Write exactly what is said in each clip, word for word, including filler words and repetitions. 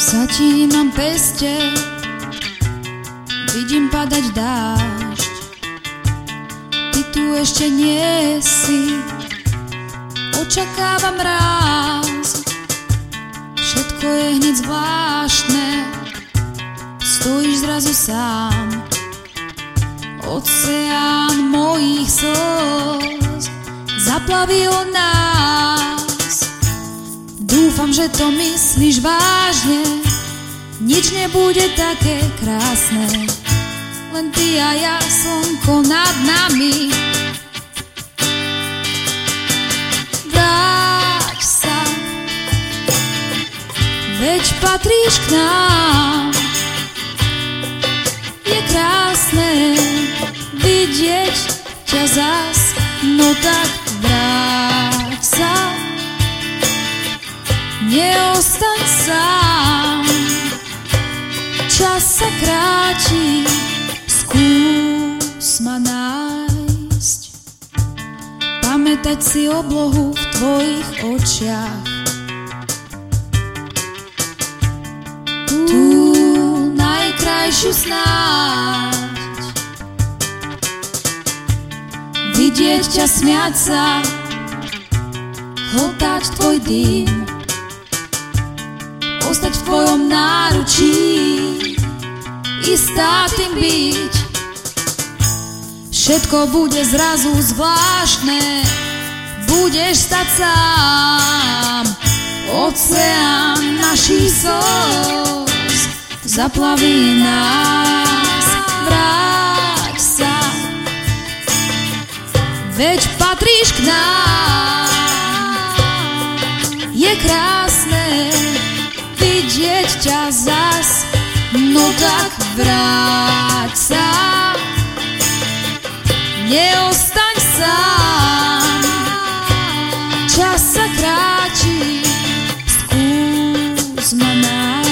Zatímam peste, vidím padať dážď. Ty tu ešte nie si, očakávam ráz. Všetko je hneď zvláštne, stojíš zrazu sám. Oceán mojich slz zaplavil nás. Dúfam, že to myslíš vážne, nič nebude také krásne, len ty a ja, slnko nad nami. Vráť sa, veď patríš k nám. Je krásne vidieť ťa zas, no tak vráť sa, neostaň sám. Čas sa kráti, skús ma nájsť, pamätať si oblohu v tvojich očiach. Tú najkrajšiu snáď, vidieť ťa smiať sa, hltať tvoj dým, ostať v tvojom náručí, istá tým byť. Všetko bude zrazu zvláštne, budeš stať sám. Oceán našich slz zaplaví nás. Vráť sa, veď patríš k nám. Je krásne vidieť ťa zas, no tak vráť sa, neostaň sám. Čas sa kráti, skús ma nájsť.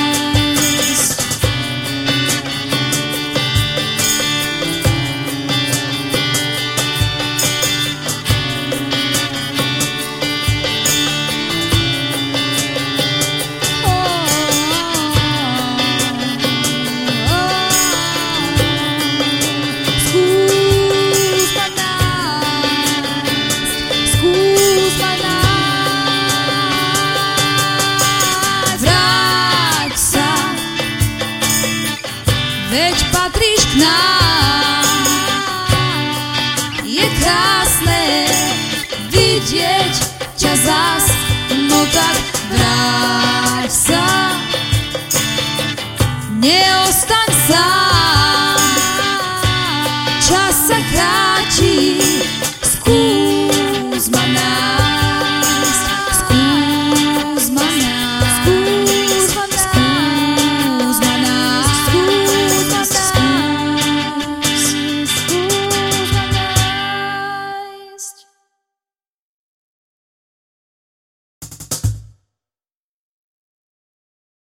Veď patríš k nám. Je krásne vidieť ťa zas, no tak vráť sa, neostaň